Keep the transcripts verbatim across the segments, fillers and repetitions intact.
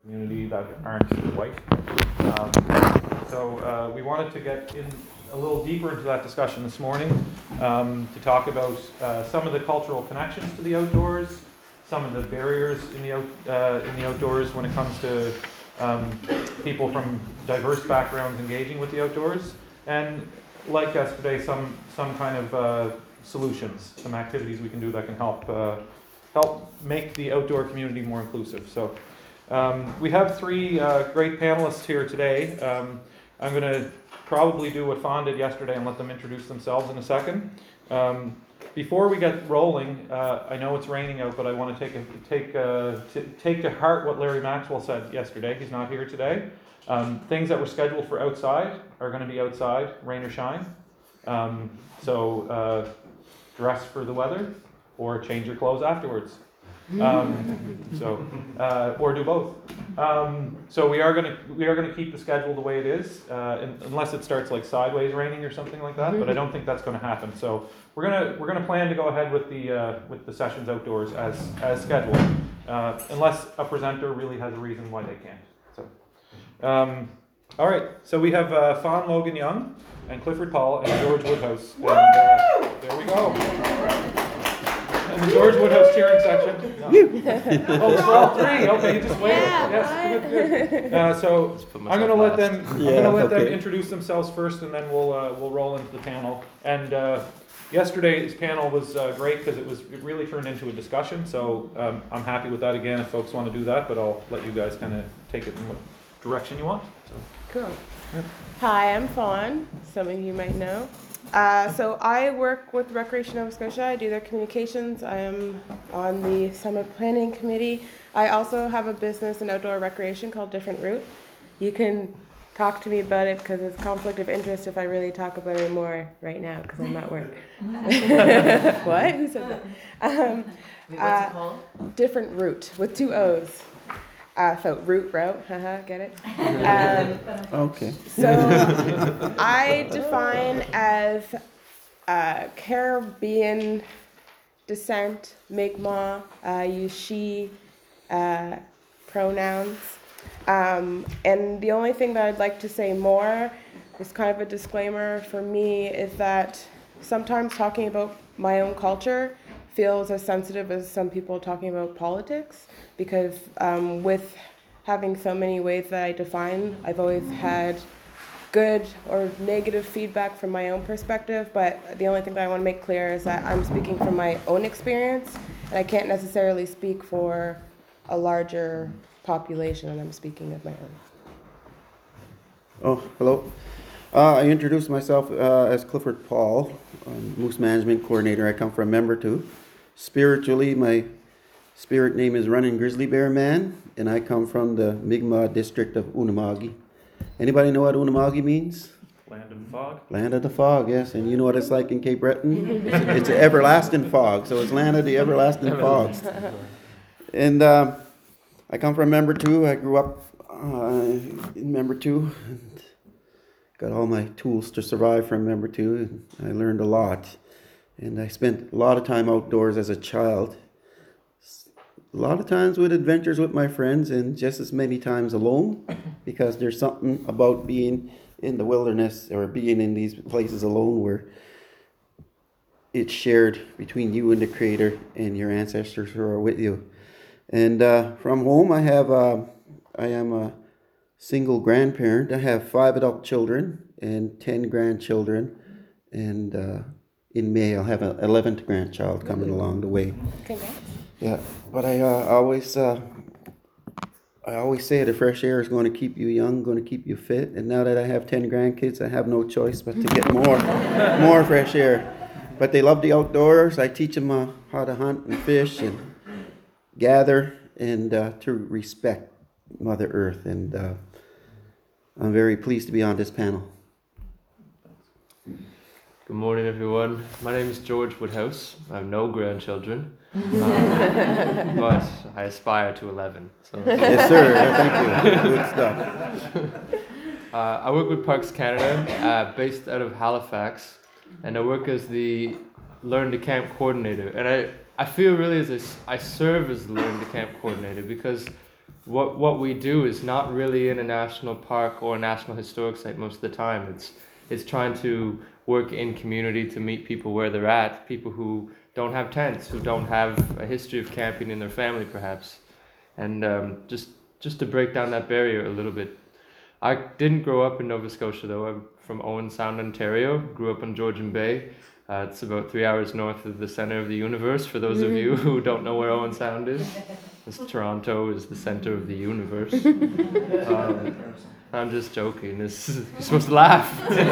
community that aren't white. Um, so uh, we wanted to get in a little deeper into that discussion this morning um, to talk about uh, some of the cultural connections to the outdoors, some of the barriers in the out, uh, in the outdoors when it comes to um, people from diverse backgrounds engaging with the outdoors, and like yesterday, some some kind of uh, solutions, some activities we can do that can help uh, help make the outdoor community more inclusive. So um, we have three uh, great panelists here today. Um, I'm going to probably do what Fawn did yesterday and let them introduce themselves in a second. Um, before we get rolling, uh, I know it's raining out, but I want to take a, take a, t- take to heart what Larry Maxwell said yesterday. He's not here today. Um, things that were scheduled for outside are going to be outside, rain or shine. Um, so uh, dress for the weather, or change your clothes afterwards. Um, so, uh, or do both. Um, so we are going to we are going to keep the schedule the way it is, uh, in, unless it starts like sideways raining or something like that. But I don't think that's going to happen. So we're gonna we're gonna plan to go ahead with the uh, with the sessions outdoors as as scheduled, uh, unless a presenter really has a reason why they can't. So, um, all right. So we have uh, Fawn Logan Young and Clifford Paul and George Woodhouse. And, uh, there we go. And the George Woodhouse cheering section. No. Oh, it's for all three. Okay, you just wait. Yeah, Yes, good, good. Uh, so I'm going to let them. I'm Yeah, going to let them okay. introduce themselves first, and then we'll uh, we'll roll into the panel. And uh, yesterday's panel was uh, great because it was it really turned into a discussion. So um, I'm happy with that again if folks want to do that. But I'll let you guys kind of take it in what direction you want. So. Cool. Hi, I'm Fawn. Some of you might know. Uh, so I work with Recreation Nova Scotia. I do their communications. I am on the Summit Planning Committee. I also have a business in outdoor recreation called Different Route. You can talk to me about it because it's conflict of interest if I really talk about it more right now because I'm at work. What? Who said that? Um, Wait, what's uh, it called? Different Route with two O's. Uh, so route, route, haha, get it? Um, Okay. so I define as uh, Caribbean descent, Mi'kmaq, uh, use she uh, pronouns. Um, and the only thing that I'd like to say more is kind of a disclaimer for me is that sometimes talking about my own culture feels as sensitive as some people talking about politics. Because um, with having so many ways that I define, I've always had good or negative feedback from my own perspective, but the only thing that I want to make clear is that I'm speaking from my own experience, and I can't necessarily speak for a larger population, and I'm speaking of my own. Oh, hello. Uh, I introduced myself uh, as Clifford Paul, I'm Moose Management Coordinator. I come from Member two. Spiritually, my spirit name is Running Grizzly Bear Man, and I come from the Mi'kmaq district of Unama'ki. Anybody know what Unama'ki means? Land of fog. Land of the fog, yes. And you know what it's like in Cape Breton? It's, it's an everlasting fog, so it's land of the everlasting fogs. And uh, I come from Member two. I grew up uh, in Member two. And got all my tools to survive from Member two. And I learned a lot. And I spent a lot of time outdoors as a child. A lot of times with adventures with my friends and just as many times alone, because there's something about being in the wilderness or being in these places alone where it's shared between you and the Creator and your ancestors who are with you. And uh, from home, I have uh, I am a single grandparent. I have five adult children and ten grandchildren, and uh, in May I'll have an eleventh grandchild coming along the way. Congrats. Yeah, but I uh, always uh, I always say the fresh air is going to keep you young, going to keep you fit. And now that I have ten grandkids, I have no choice but to get more more fresh air. But they love the outdoors. I teach them uh, how to hunt and fish and gather and uh, to respect Mother Earth. And uh, I'm very pleased to be on this panel. Good morning, everyone. My name is George Woodhouse. I have no grandchildren, um, but I aspire to eleven. So. Yes, sir. Thank you. Good stuff. Uh, I work with Parks Canada, uh, based out of Halifax, and I work as the Learn to Camp coordinator. And I, I feel really as a, I serve as the Learn to Camp coordinator because what what we do is not really in a national park or a national historic site most of the time. It's it's trying to work in community to meet people where they're at, people who don't have tents, who don't have a history of camping in their family perhaps, and um, just just to break down that barrier a little bit. I didn't grow up in Nova Scotia though. I'm from Owen Sound, Ontario. Grew up on Georgian Bay. Uh, it's about three hours north of the center of the universe, for those of you who don't know where Owen Sound is. This Toronto is the center of the universe. Um, I'm just joking. This, you're supposed to laugh.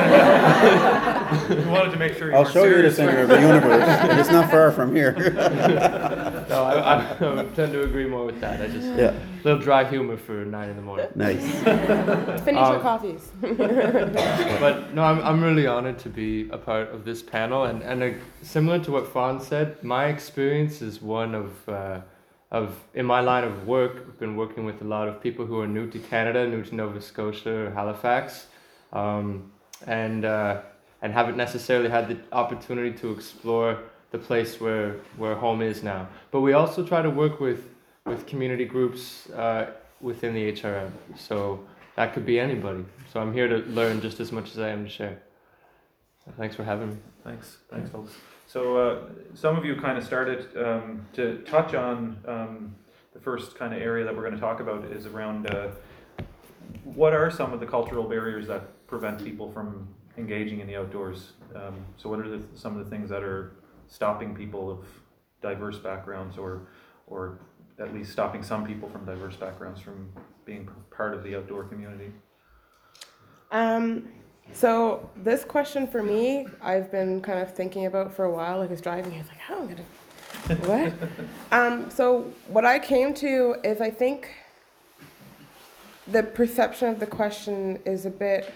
We wanted to make sure you I'll weren't show you the serious. center of the universe, and it's not far from here. No, I, I, I tend to agree more with that. I just, Yeah, a little dry humor for nine in the morning. nice. Finish your Um, coffees. But no, I'm, I'm really honored to be a part of this panel, and, and uh, similar to what Fawn said, my experience is one of, uh, of, in my line of work, I've been working with a lot of people who are new to Canada, new to Nova Scotia or Halifax, um, and, uh, and haven't necessarily had the opportunity to explore the place where, where home is now. But we also try to work with, with community groups uh, within the H R M, so that could be anybody. So I'm here to learn just as much as I am to share. So thanks for having me. Thanks, thanks, folks. So uh, some of you kind of started um, to touch on um, the first kind of area that we're going to talk about is around uh, what are some of the cultural barriers that prevent people from engaging in the outdoors. Um, so what are the, some of the things that are stopping people of diverse backgrounds, or or at least stopping some people from diverse backgrounds from being part of the outdoor community? Um, so this question for me, I've been kind of thinking about for a while. Like I was driving, I was like, how am I gonna, what? um, so what I came to is I think the perception of the question is a bit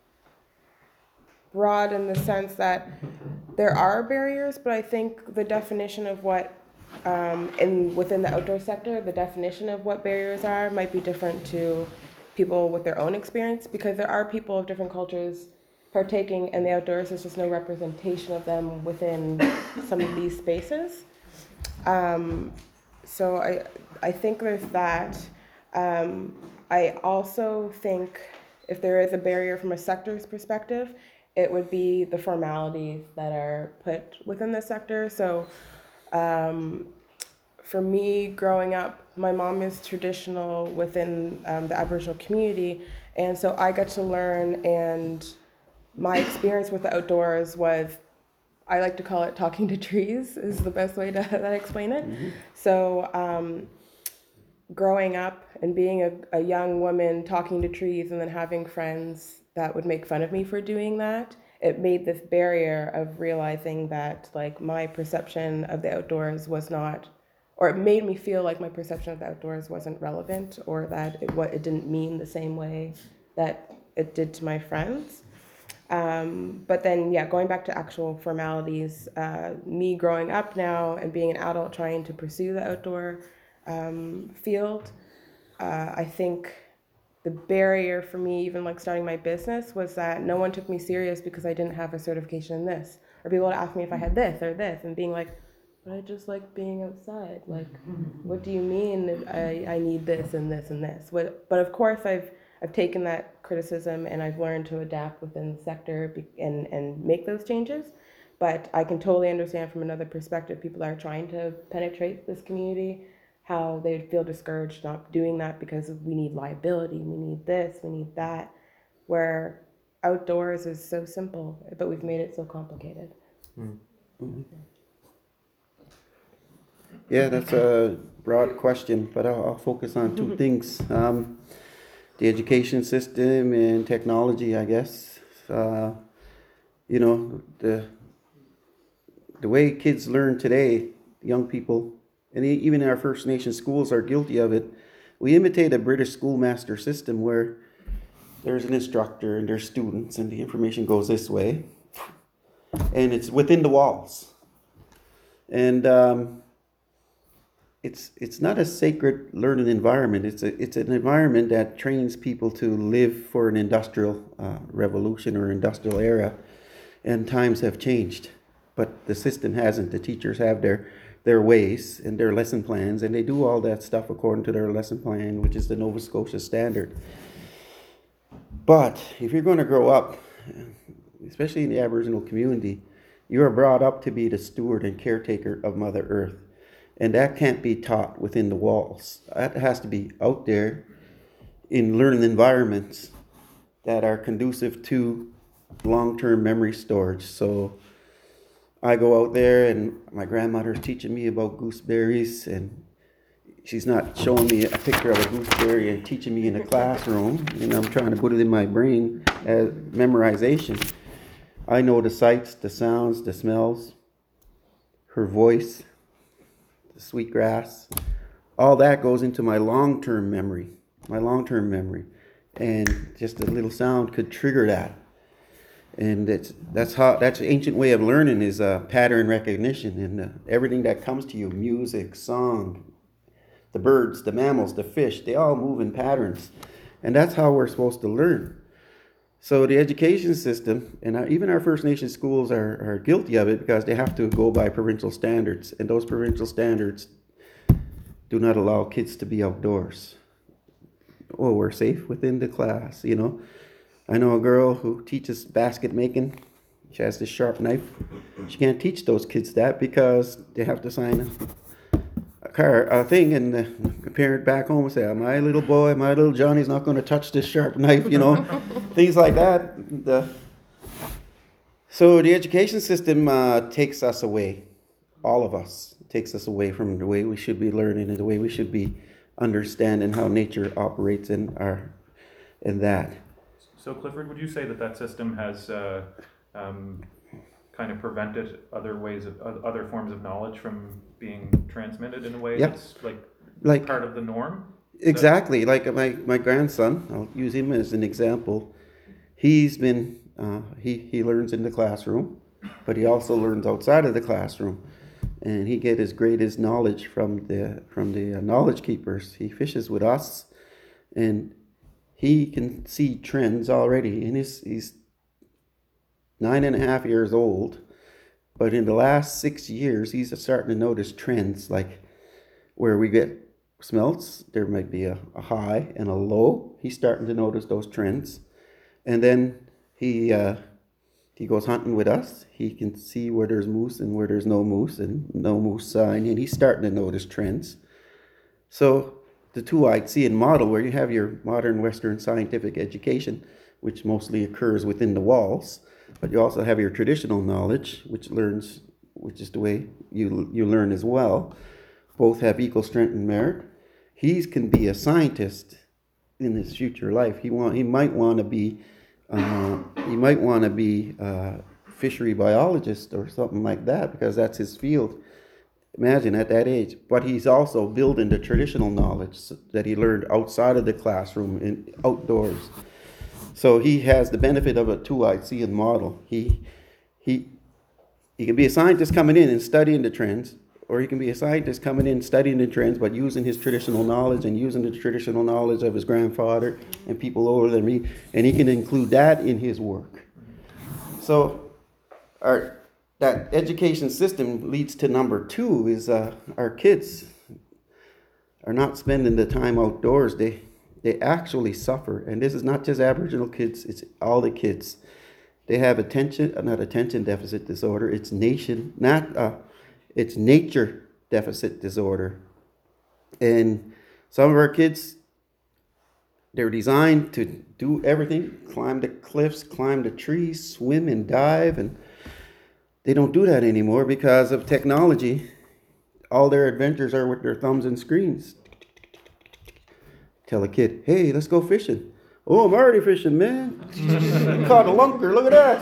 broad in the sense that there are barriers, but I think the definition of what um, in within the outdoor sector, the definition of what barriers are might be different to people with their own experience, because there are people of different cultures partaking in the outdoors. There's just no representation of them within some of these spaces. Um, so I I think there's that. Um, I also think if there is a barrier from a sector's perspective, it would be the formalities that are put within the sector. So um, for me, growing up, my mom is traditional within um, the Aboriginal community, and so I got to learn, and my experience with the outdoors was, I like to call it talking to trees is the best way to that explain it. Mm-hmm. So um, growing up and being a, a young woman talking to trees and then having friends that would make fun of me for doing that, it made this barrier of realizing that like my perception of the outdoors was not, or it made me feel like my perception of the outdoors wasn't relevant, or that it, what, it didn't mean the same way that it did to my friends. Um, but then, yeah, going back to actual formalities, uh, me growing up now and being an adult trying to pursue the outdoor um, field, uh, I think the barrier for me, even like starting my business, was that no one took me serious because I didn't have a certification in this. Or people would ask me if I had this or this, and being like, but I just like being outside. Like, what do you mean I, I need this and this and this? What, but of course, I've I've taken that criticism and I've learned to adapt within the sector and, and make those changes. But I can totally understand from another perspective, people are trying to penetrate this community, how they'd feel discouraged not doing that because we need liability, we need this, we need that, where outdoors is so simple, but we've made it so complicated. Mm-hmm. Yeah, that's a broad question, but I'll, I'll focus on two things. Um, the education system and technology, I guess. Uh, you know, the the way kids learn today, young people, and even in our First Nation schools are guilty of it. We imitate a British schoolmaster system where there's an instructor and there's students and the information goes this way. And it's within the walls. And um, it's it's not a sacred learning environment. It's a it's an environment that trains people to live for an industrial uh, revolution or industrial era. And times have changed, but the system hasn't. The teachers have their their ways and their lesson plans, and they do all that stuff according to their lesson plan, which is the Nova Scotia standard. But if you're going to grow up, especially in the Aboriginal community, you are brought up to be the steward and caretaker of Mother Earth. And that can't be taught within the walls. That has to be out there in learning environments that are conducive to long-term memory storage. So I go out there and my grandmother's teaching me about gooseberries, and she's not showing me a picture of a gooseberry and teaching me in a classroom. You know, I'm trying to put it in my brain as memorization. I know the sights, the sounds, the smells, her voice, the sweet grass. All that goes into my long-term memory, my long-term memory. And just a little sound could trigger that. And it's, that's how, that's the ancient way of learning, is uh, pattern recognition. And uh, everything that comes to you, music, song, the birds, the mammals, the fish, they all move in patterns. And that's how we're supposed to learn. So the education system, and our, even our First Nation schools are, are guilty of it, because they have to go by provincial standards. And those provincial standards do not allow kids to be outdoors. Oh, we're safe within the class, you know. I know a girl who teaches basket making. She has this sharp knife. She can't teach those kids that because they have to sign a, a car, a thing, and the, the parent back home will say, my little boy, my little Johnny's not going to touch this sharp knife, you know. Things like that. The, so the education system uh, takes us away, all of us, takes us away from the way we should be learning and the way we should be understanding how nature operates in our, in that. So Clifford, would you say that that system has uh, um, kind of prevented other ways of uh, other forms of knowledge from being transmitted in a way Yep. that's like, Like part of the norm? exactly, like my, my grandson, I'll use him as an example. He's been, uh, he, he learns in the classroom, but he also learns outside of the classroom. And he get his greatest knowledge from the from the uh, knowledge keepers. He fishes with us, and he can see trends already. And he's, he's nine and a half years old, but in the last six years, he's starting to notice trends, like where we get smelts, there might be a, a high and a low. He's starting to notice those trends. And then he uh, he goes hunting with us. He can see where there's moose and where there's no moose, and no moose sign, and he's starting to notice trends. So the two-eyed seeing model, where you have your modern Western scientific education, which mostly occurs within the walls, but you also have your traditional knowledge, which learns, which is the way you you learn as well. Both have equal strength and merit. He can be a scientist in his future life. He want he might want to be uh, he might want to be a fishery biologist or something like that, because that's his field. Imagine at that age. But he's also building the traditional knowledge that he learned outside of the classroom and outdoors. So he has the benefit of a two-eyed seeing model. He he he can be a scientist coming in and studying the trends, or he can be a scientist coming in studying the trends but using his traditional knowledge and using the traditional knowledge of his grandfather and people older than me, and he can include that in his work. So our that education system leads to number two is uh, our kids are not spending the time outdoors. They they actually suffer, and this is not just Aboriginal kids, it's all the kids. They have attention, not attention deficit disorder, it's nation, not uh, it's nature deficit disorder. And some of our kids, they're designed to do everything, climb the cliffs, climb the trees, swim and dive, and they don't do that anymore because of technology. All their adventures are with their thumbs and screens. Tell a kid, hey, let's go fishing. Oh, I'm already fishing, man. Caught a lunker, look at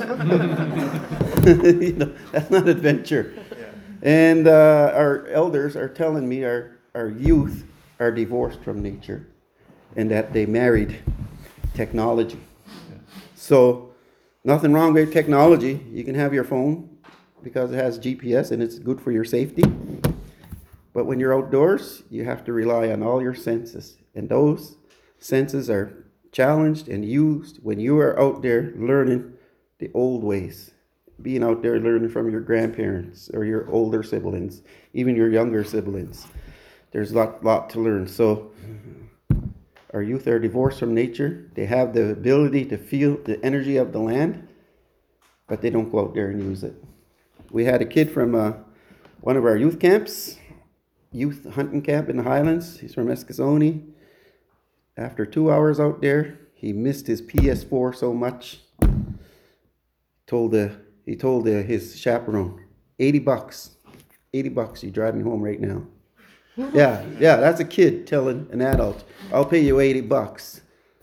that. You know, that's not adventure. Yeah. And uh, our elders are telling me our, our youth are divorced from nature and that they married technology. Yeah. So nothing wrong with technology. You can have your phone because it has G P S and it's good for your safety. But when you're outdoors, you have to rely on all your senses. And those senses are challenged and used when you are out there learning the old ways, being out there learning from your grandparents or your older siblings, even your younger siblings. There's a lot, lot to learn. So our youth are divorced from nature. They have the ability to feel the energy of the land, but they don't go out there and use it. We had a kid from uh, one of our youth camps, youth hunting camp in the Highlands. He's from Eskasoni. After two hours out there, he missed his P S four so much. Told the he told the, his chaperone, eighty bucks, eighty bucks. You drive me home right now. Yeah, yeah, that's a kid telling an adult, I'll pay you eighty bucks.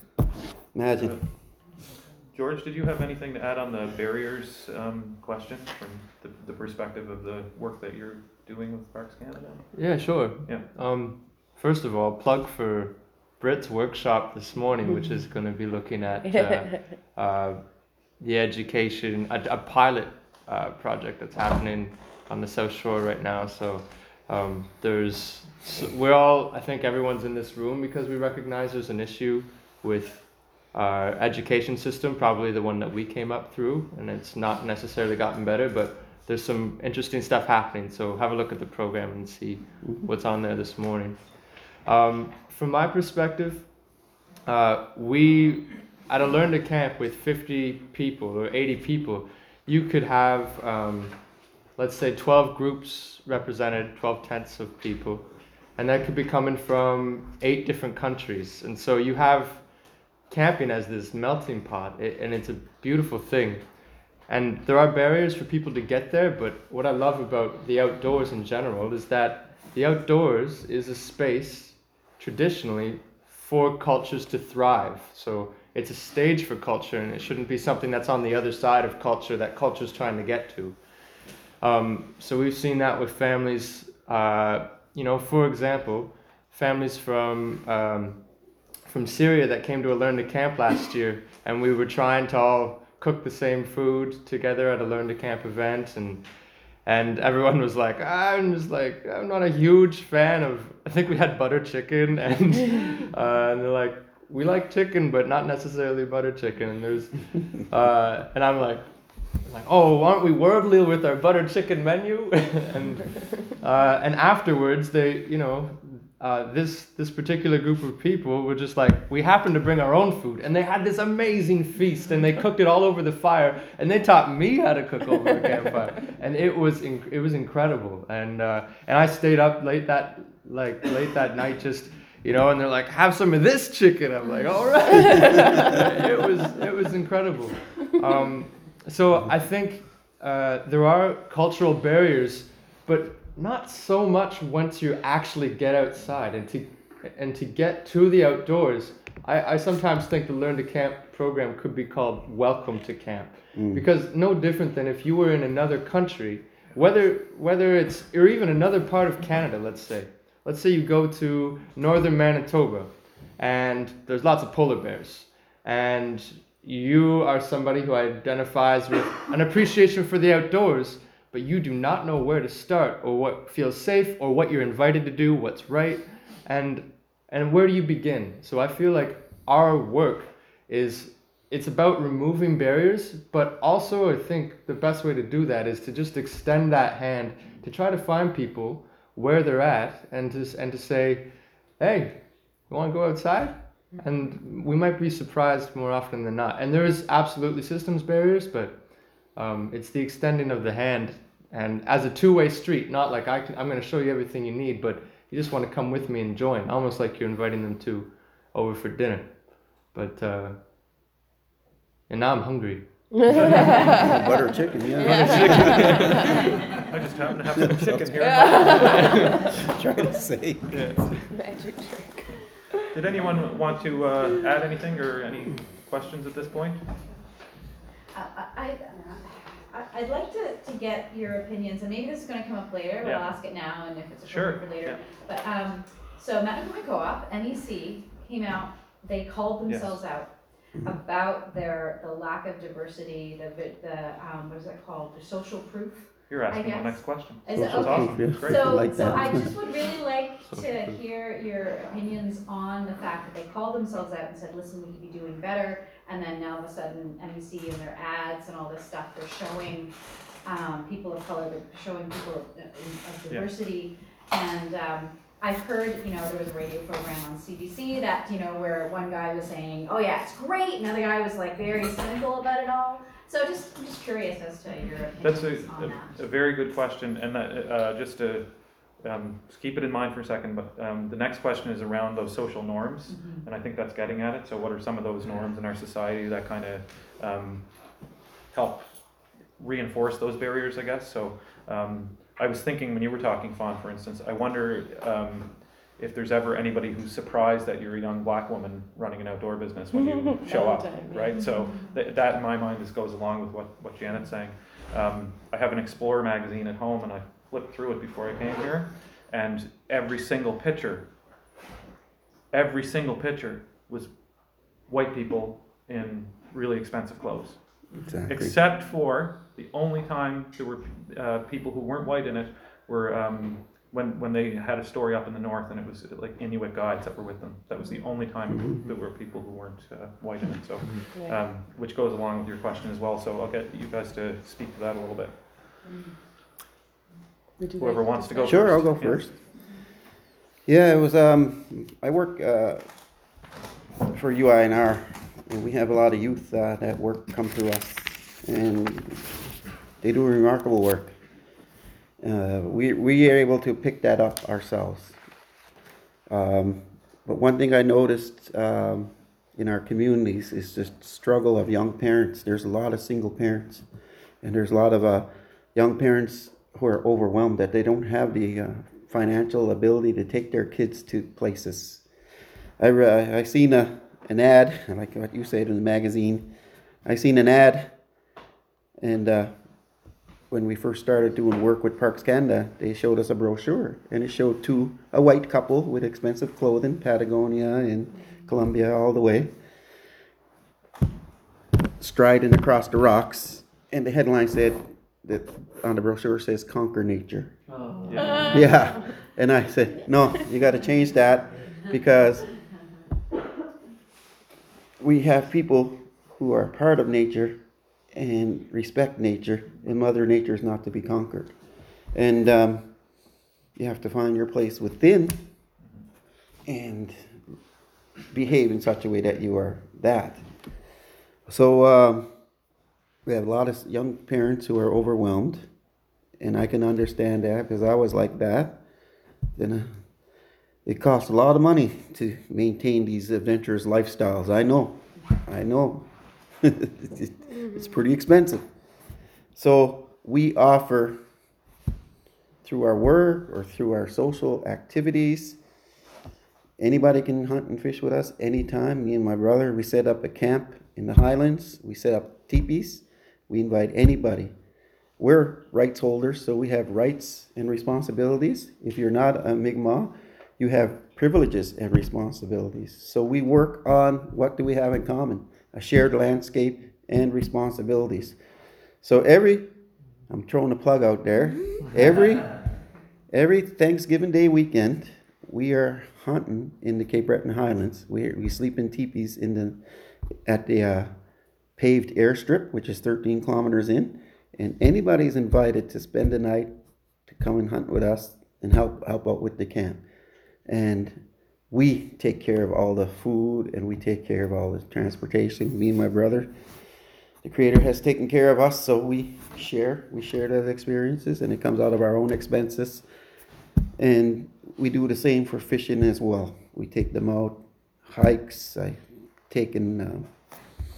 Imagine. George, did you have anything to add on the barriers um, question from the, the perspective of the work that you're doing with Parks Canada? Yeah, sure. Yeah. Um, first of all, plug for Britt's workshop this morning, which is going to be looking at uh, uh, the education, a, a pilot uh, project that's happening on the South Shore right now. So um, there's, so we're all, I think everyone's in this room because we recognize there's an issue with our education system, probably the one that we came up through, and it's not necessarily gotten better, but there's some interesting stuff happening. So have a look at the program and see what's on there this morning. Um, from my perspective, uh, we, at a Learn to Camp with fifty people or eighty people, you could have, um, let's say twelve groups represented, twelve tents of people, and that could be coming from eight different countries. And so you have camping as this melting pot, it, and it's a beautiful thing. And there are barriers for people to get there, but what I love about the outdoors in general is that the outdoors is a space traditionally for cultures to thrive. So it's a stage for culture, and it shouldn't be something that's on the other side of culture that culture's trying to get to. Um, so we've seen that with families, uh, you know, for example, families from um, from Syria that came to a Learn to Camp last year, and we were trying to all cook the same food together at a Learn to Camp event, and and everyone was like, I'm just like, I'm not a huge fan of, I think we had butter chicken, and uh, and they're like, we like chicken, but not necessarily butter chicken, and there's, uh, and I'm like, like, oh, aren't we worldly with our butter chicken menu? and uh, and afterwards, they, you know, uh, this this particular group of people were just like, we happened to bring our own food, and they had this amazing feast, and they cooked it all over the fire, and they taught me how to cook over the campfire, and it was inc- it was incredible, and uh, and I stayed up late that like late that night just. You know, and they're like, have some of this chicken. I'm like, all right. it was it was incredible. Um, so I think uh, there are cultural barriers, but not so much once you actually get outside and to and to get to the outdoors. I, I sometimes think the Learn to Camp program could be called Welcome to Camp, mm. because no different than if you were in another country, whether whether it's or even another part of Canada, let's say. Let's say you go to northern Manitoba and there's lots of polar bears, and you are somebody who identifies with an appreciation for the outdoors, but you do not know where to start or what feels safe or what you're invited to do, what's right, and and where do you begin? So I feel like our work is, it's about removing barriers, but also I think the best way to do that is to just extend that hand to try to find people where they're at, and to and to say, hey, you want to go outside? And we might be surprised more often than not. And there is absolutely systems barriers, but um, it's the extending of the hand, and as a two-way street, not like I can, I'm going to show you everything you need, but you just want to come with me and join, almost like you're inviting them to over for dinner. But uh, and now I'm hungry. Butter chicken, yeah. Butter chicken. I just happen to have some chicken here. Trying to say. Yeah. Magic trick. Did anyone want to uh, add anything or any questions at this point? Uh, I, I, I'd like to, to get your opinions, and maybe this is going to come up later, but Yeah. I'll ask it now, and if it's Sure. appropriate for later. Yeah. But um, so Manitoba Co-op, M E C, came out. They called themselves Yes. out about their the lack of diversity, the the um, what is that called? The social proof You're asking the guess. next question. Is it That's okay? awesome. That's great. So, like so that. I just would really like So to good. hear your opinions on the fact that they called themselves out and said, listen, we could be doing better. And then now all of a sudden, M E C and their ads and all this stuff, they're showing, um, people of color, they're showing people of, of diversity. And, um, I've heard, you know, there was a radio program on C B C that, you know, where one guy was saying, oh yeah, it's great. Another guy was like very cynical about it all. So just, I'm just curious as to your That's a, opinions on that. a, a very good question, and that, uh, just to, um, just keep it in mind for a second, but, um, the next question is around those social norms, Mhm. and I think that's getting at it. So what are some of those norms in our society that kind of, um, help reinforce those barriers, I guess? So, um, I was thinking when you were talking, Fawn, for instance, I wonder, um, if there's ever anybody who's surprised that you're a young black woman running an outdoor business when you show All up, the time, yeah. right? So th- that in my mind just goes along with what, what Janet's saying. Um, I have an Explorer magazine at home and I flipped through it before I came here, and every single picture, every single picture was white people in really expensive clothes. Exactly. Except for the only time there were uh, people who weren't white in it were um, when when they had a story up in the north and it was like Inuit guides that were with them. That was the only time there were people who weren't uh, white in it. So, Yeah. um, which goes along with your question as well. So I'll get you guys to speak to that a little bit. Would you Whoever like wants to go Sure, I'll first. go Yeah. first. Yeah, it was, um, I work, uh, for U I N R, and we have a lot of youth, uh, that work, come to us, and they do remarkable work. Uh, we, we are able to pick that up ourselves. Um, but one thing I noticed, um, in our communities is the struggle of young parents. There's a lot of single parents, and there's a lot of, uh, young parents who are overwhelmed that they don't have the, uh, financial ability to take their kids to places. I, re- I seen a, an ad, like what you said in the magazine. I seen an ad, and uh, when we first started doing work with Parks Canada, they showed us a brochure, and it showed two, a white couple with expensive clothing, Patagonia and Columbia all the way, striding across the rocks, and the headline said, that on the brochure says, "Conquer nature." Yeah. Yeah, and I said, no, you got to change that, because we have people who are part of nature and respect nature, and Mother Nature is not to be conquered. And um, you have to find your place within and behave in such a way that you are that. So um, we have a lot of young parents who are overwhelmed, and I can understand that because I was like that. Then uh, it costs a lot of money to maintain these adventurous lifestyles. I know, I know. It's pretty expensive. So we offer, through our work or through our social activities, anybody can hunt and fish with us anytime. Me and my brother, we set up a camp in the Highlands. We set up teepees. We invite anybody. We're rights holders, so we have rights and responsibilities. If you're not a Mi'kmaq, you have privileges and responsibilities. So we work on what do we have in common? A shared landscape and responsibilities. So every, I'm throwing a plug out there, every every Thanksgiving Day weekend, we are hunting in the Cape Breton Highlands. We we sleep in teepees in the at the uh, paved airstrip, which is thirteen kilometers in, and anybody's invited to spend the night to come and hunt with us and help help out with the camp. And we take care of all the food, and we take care of all the transportation. Me and my brother, the Creator has taken care of us, so we share. We share those experiences, and it comes out of our own expenses. And we do the same for fishing as well. We take them out, hikes. I've taken uh,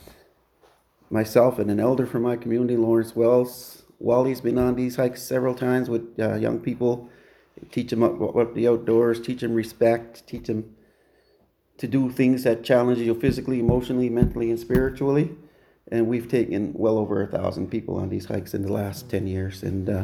myself and an elder from my community, Lawrence Wells. Wally's been on these hikes several times with uh, young people. Teach them about the outdoors, teach them respect, teach them to do things that challenge you physically, emotionally, mentally, and spiritually. And we've taken well over a thousand people on these hikes in the last ten years. And uh,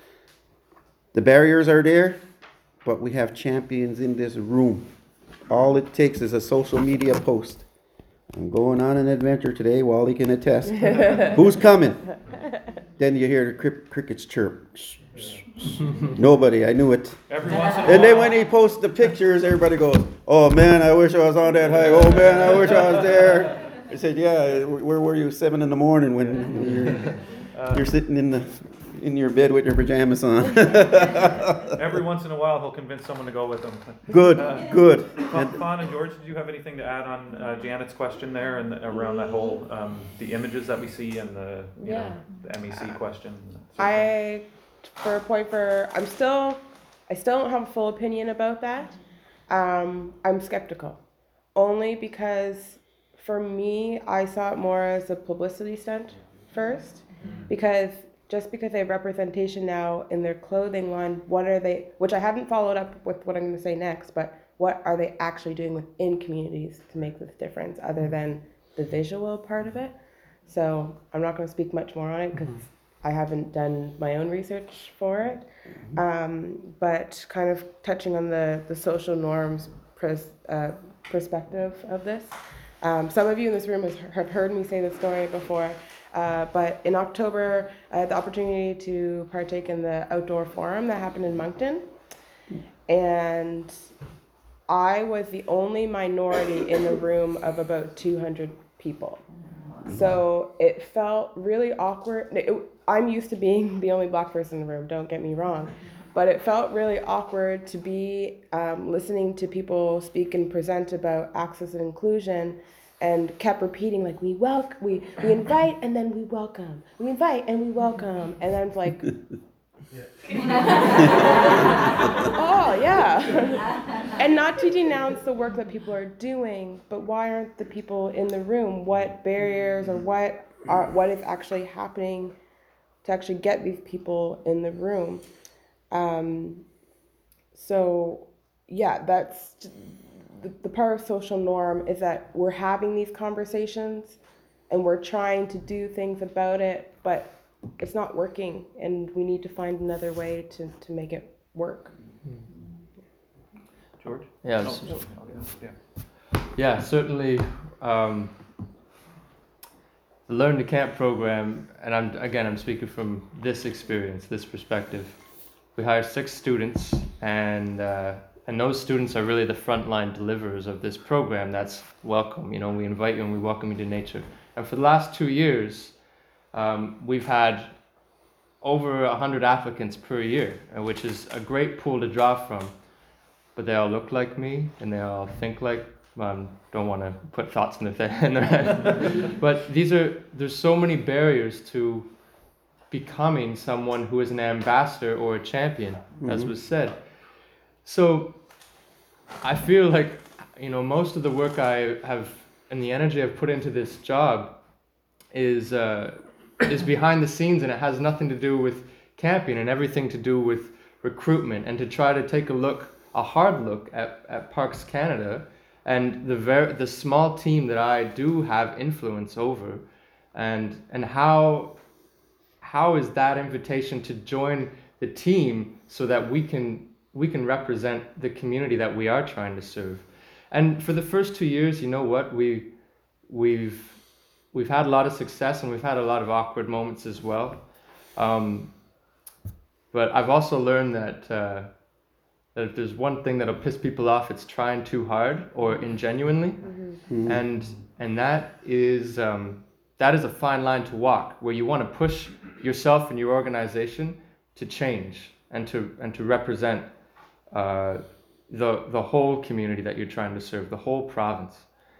the barriers are there, but we have champions in this room. All it takes is a social media post. I'm going on an adventure today, Wally can attest. Who's coming? then you hear the cri- crickets chirp. Nobody, I knew it. Every once in a And then while- when he posts the pictures, everybody goes, "Oh man, I wish I was on that hike. Oh man, I wish I was there." I said, "Yeah, where were you seven in the morning when you're, you're sitting in the in your bed with your pajamas on?" Every once in a while, he'll convince someone to go with him. Good, Uh, good. Fawn Fawn and George, did you have anything to add on uh, Janet's question there and around that whole, um, the images that we see and the, you know, Yeah. the M E C question? I, for a point for, I'm still, I still don't have a full opinion about that. Um, I'm skeptical, only because for me, I saw it more as a publicity stunt first, because just because they have representation now in their clothing line, what are they, which I haven't followed up with what I'm going to say next, but what are they actually doing within communities to make this difference other than the visual part of it? So I'm not going to speak much more on it because I haven't done my own research for it. Um, but kind of touching on the, the social norms pres, uh, perspective of this. Um, some of you in this room has, have heard me say this story before. Uh, but in October, I had the opportunity to partake in the outdoor forum that happened in Moncton. And I was the only minority in the room of about two hundred people. So it felt really awkward. It, I'm used to being the only black person in the room, don't get me wrong. But it felt really awkward to be um, listening to people speak and present about access and inclusion, and kept repeating like we welcome, we we invite and then we welcome, we invite and we welcome, and I'm like, oh yeah, and not to denounce the work that people are doing, but why aren't the people in the room? What barriers or what are what is actually happening to actually get these people in the room? Um, so yeah, that's. The, the part of social norm is that we're having these conversations and we're trying to do things about it, but it's not working and we need to find another way to, to make it work. George? Yeah, Oh, s- oh, yeah. yeah, certainly. Um, the Learn to Camp program, and I'm again I'm speaking from this experience, this perspective. We hired six students, and uh, and those students are really the frontline deliverers of this program. That's welcome. You know, we invite you and we welcome you to nature. And for the last two years, um, we've had over a hundred applicants per year, uh, which is a great pool to draw from. But they all look like me, and they all think like. Um, don't want to put thoughts in their, in their head. But these are there's so many barriers to becoming someone who is an ambassador or a champion, mm-hmm. as was said. So I feel like, you know, most of the work I have and the energy I've put into this job is uh, is behind the scenes, and it has nothing to do with camping and everything to do with recruitment, and to try to take a look, a hard look at, at Parks Canada and the ver- the small team that I do have influence over, and and how how is that invitation to join the team so that we can we can represent the community that we are trying to serve. And for the first two years, you know what, we we've we've had a lot of success, and we've had a lot of awkward moments as well. Um, but I've also learned that uh, that if there's one thing that'll piss people off, it's trying too hard or ingenuinely, mm-hmm. and and that is um, that is a fine line to walk, where you want to push yourself and your organization to change and to and to represent uh, the the whole community that you're trying to serve, the whole province.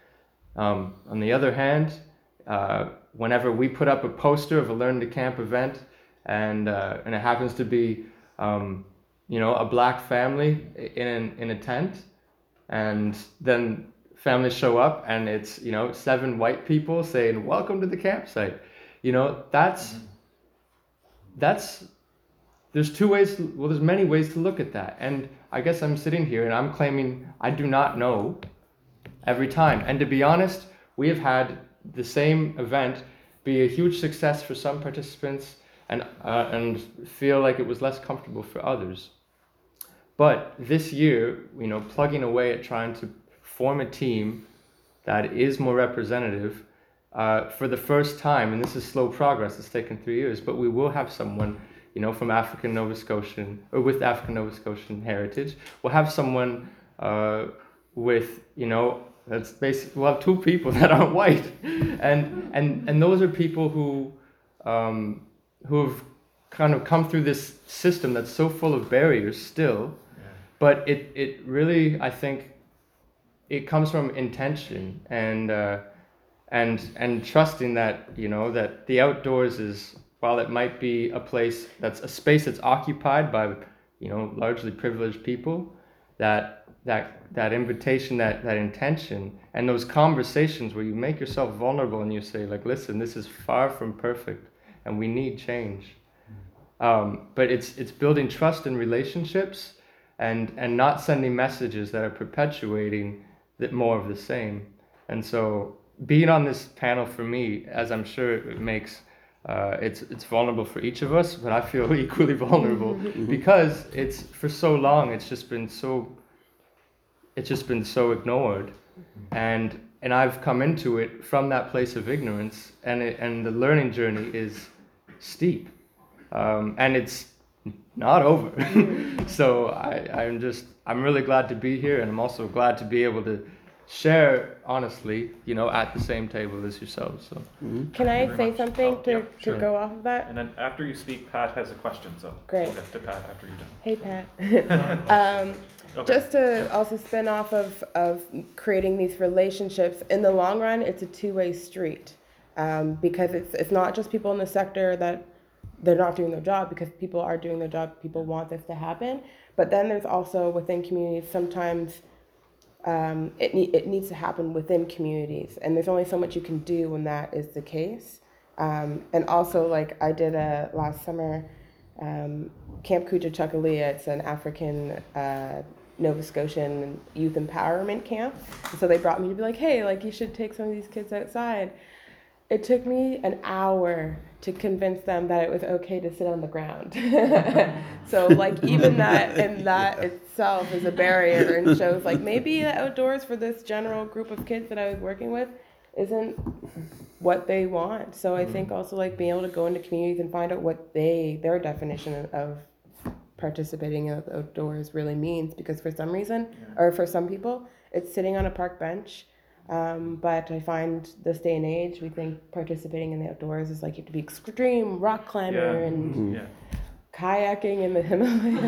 Um, on the other hand, uh, whenever we put up a poster of a Learn to Camp event, and uh, and it happens to be um, you know, a black family in an, in a tent, and then families show up and it's, you know, seven white people saying welcome to the campsite, you know, that's mm-hmm. that's there's two ways to, well there's many ways to look at that. And I guess I'm sitting here and I'm claiming I do not know every time. And to be honest, we have had the same event be a huge success for some participants and uh, and feel like it was less comfortable for others. But this year, you know, plugging away at trying to form a team that is more representative, uh, for the first time, and this is slow progress, it's taken three years, but we will have someone, you know, from African Nova Scotian, or with African Nova Scotian heritage. We'll have someone uh, with, you know, that's basically, we'll have two people that aren't white. And, and, and those are people who, um, who have kind of come through this system that's so full of barriers still, but it, it really, I think, it comes from intention and uh, and and trusting that, you know, that the outdoors is, while it might be a place that's a space that's occupied by, you know, largely privileged people, that that that invitation, that that intention, and those conversations where you make yourself vulnerable and you say, like, listen, this is far from perfect, and we need change. Um, but it's it's building trust in relationships, and and not sending messages that are perpetuating that more of the same. And so being on this panel for me, as I'm sure it makes, uh, it's it's vulnerable for each of us, but I feel equally vulnerable because it's, for so long, it's just been so, it's just been so ignored. And and I've come into it from that place of ignorance, and it, and the learning journey is steep. Um, and it's not over. So I, I'm just, I'm really glad to be here, and I'm also glad to be able to share honestly, you know, at the same table as yourselves. So. Mhm. Can I very say much. something Oh, to, yeah, to sure. go off of that? And then after you speak, Pat has a question, so Great. we'll get to Pat after you're done. Hey, Pat. um, Okay. Just to also spin off of, of creating these relationships, in the long run, it's a two-way street, um, because it's, it's not just people in the sector that they're not doing their job, because people are doing their job, people want this to happen, but then there's also within communities, sometimes um, it, ne- it needs to happen within communities, and there's only so much you can do when that is the case. Um, and also, like, I did a, last summer, um, Camp Kuja Chukalia, it's an African uh, Nova Scotian youth empowerment camp. And so they brought me to be like, hey, like, you should take some of these kids outside. It took me an hour to convince them that it was okay to sit on the ground. So, like, even that and that Yeah. itself is a barrier, and shows, like, maybe the outdoors for this general group of kids that I was working with isn't what they want. So I think also, like, being able to go into communities and find out what they, their definition of participating in the outdoors really means, because for some reason, or for some people, it's sitting on a park bench. Um, but I find this day and age, we think participating in the outdoors is like you have to be extreme rock climber Yeah. and Yeah. kayaking in the Himalayas.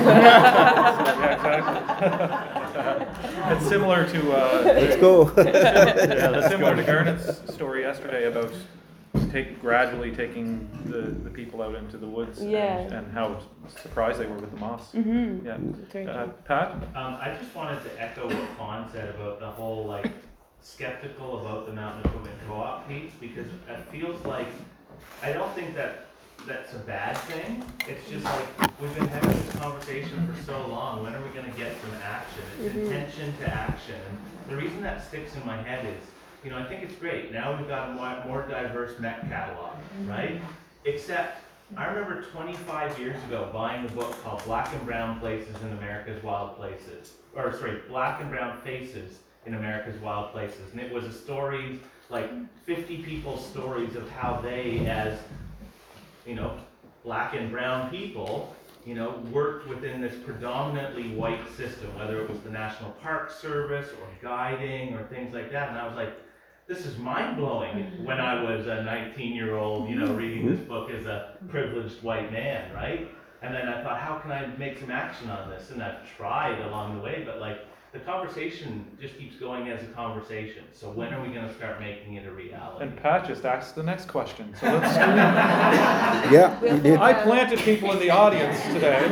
Yeah, exactly. It's similar to uh, Let's go. it's similar to Garnett's story yesterday about take gradually taking the, the people out into the woods, Yeah. and, and how surprised they were with the moss. Mm-hmm. Yeah. Very Uh, true. Pat? Um, I just wanted to echo what Fawn said about the whole, like, skeptical about the Mountain Equipment Co-op piece, because it feels like, I don't think that that's a bad thing. It's just like, we've been having this conversation for so long, when are we gonna get some action? It's Mhm. intention to action. And the reason that sticks in my head is, you know, I think it's great. Now we've got a more, more diverse M E C catalog, right? Except, I remember twenty-five years ago buying a book called Black and Brown Places in America's Wild Places. Or, sorry, Black and Brown Faces in America's Wild Places. And it was a story, like fifty people's stories of how they, as, you know, black and brown people, you know, worked within this predominantly white system, whether it was the National Park Service or guiding or things like that. And I was like, this is mind-blowing when I was a nineteen-year-old, you know, reading this book as a privileged white man, right? And then I thought, how can I make some action on this? And I've tried along the way, but like, the conversation just keeps going as a conversation. So when are we gonna start making it a reality? And Pat just asked the next question. So let's. Yeah, you did. I planted people in the audience today.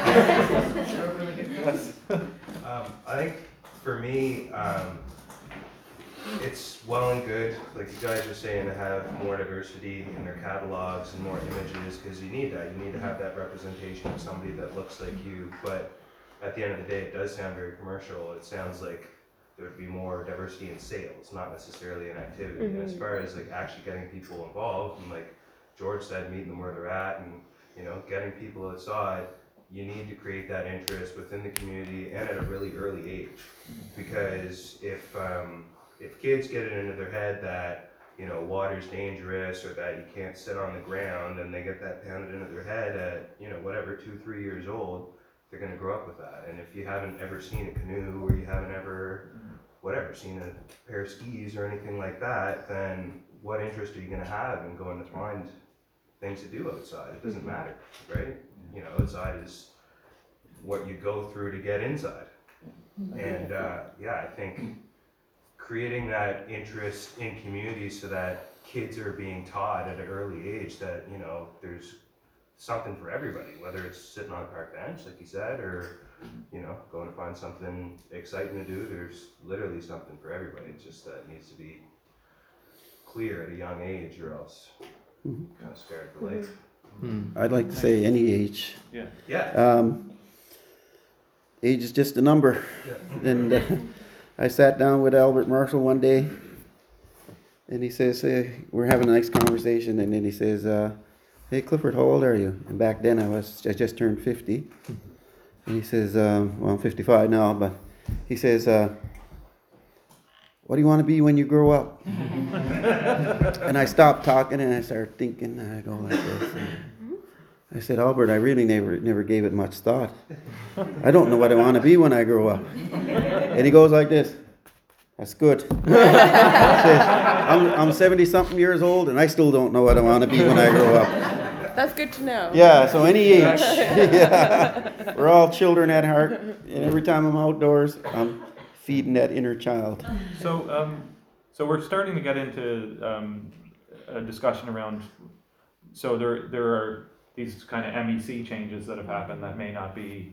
Um, I think for me, um, it's well and good, like you guys are saying, to have more diversity in their catalogs and more images, because you need that. You need to have that representation of somebody that looks like you. But at the end of the day, it does sound very commercial. It sounds like there would be more diversity in sales, not necessarily in activity. And as far as like actually getting people involved, and like George said, meeting them where they're at, and you know, getting people outside, you need to create that interest within the community and at a really early age. Because if um, if kids get it into their head that you know, water's dangerous or that you can't sit on the ground, and they get that pounded into their head at, you know, whatever, two, three years old, they're gonna grow up with that. And if you haven't ever seen a canoe or you haven't ever, whatever, seen a pair of skis or anything like that, then what interest are you gonna have in going to find things to do outside? It doesn't matter, right? You know, outside is what you go through to get inside. And uh, yeah, I think creating that interest in communities so that kids are being taught at an early age that, you know, there's something for everybody, whether it's sitting on a park bench, like you said, or, you know, going to find something exciting to do. There's literally something for everybody. It's just that it needs to be clear at a young age, or else Mhm. kind of scared for life. Hmm. I'd like to say any age. Yeah. Yeah. Um, age is just a number. Yeah. And uh, I sat down with Albert Marshall one day, and he says, uh, we're having a nice conversation, and then he says, uh, hey Clifford, how old are you? And back then I was I just turned fifty. And he says, um, well, I'm fifty-five now, but he says, uh, what do you want to be when you grow up? And I stopped talking and I started thinking, and I go like this. And I said, Albert, I really never never gave it much thought. I don't know what I want to be when I grow up. And he goes like this. That's good. Says, I'm, I'm seventy-something years old and I still don't know what I want to be when I grow up. That's good to know. Yeah, so any age. Yeah. We're all children at heart. And every time I'm outdoors, I'm feeding that inner child. So, um, so we're starting to get into um, a discussion around, so there there are these kind of M E C changes that have happened that may not be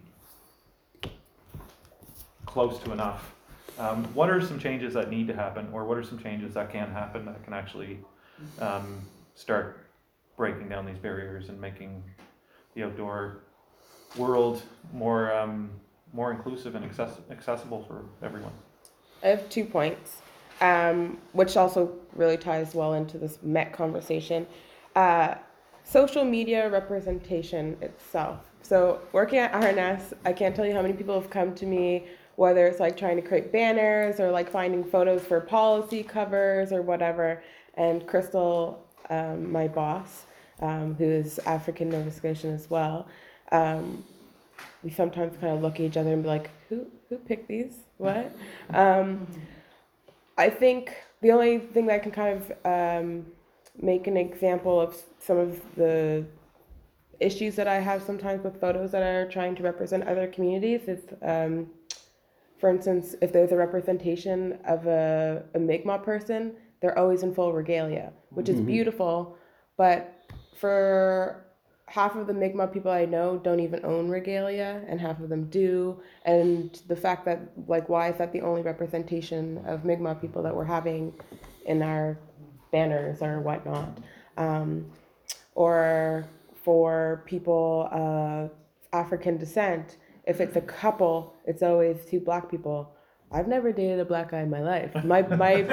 close to enough. Um, what are some changes that need to happen, or what are some changes that can happen that can actually um, start breaking down these barriers and making the outdoor world more um, more inclusive and access- accessible for everyone? I have two points, um, which also really ties well into this M E C conversation. Uh, social media representation itself. So working at R N S, I can't tell you how many people have come to me, whether it's like trying to create banners or like finding photos for policy covers or whatever. And Crystal, um, my boss, um, who is African Nova Scotian as well, um, we sometimes kind of look at each other and be like, who who picked these? What? Um, I think the only thing that can kind of um, make an example of some of the issues that I have sometimes with photos that are trying to represent other communities is, um, for instance, if there's a representation of a, a Mi'kmaq person, they're always in full regalia, which is Mhm. beautiful, but for half of the Mi'kmaq people I know don't even own regalia, and half of them do. And the fact that, like, why is that the only representation of Mi'kmaq people that we're having in our banners or whatnot? Um, or for people of African descent, if it's a couple, it's always two black people. I've never dated a black guy in my life. My my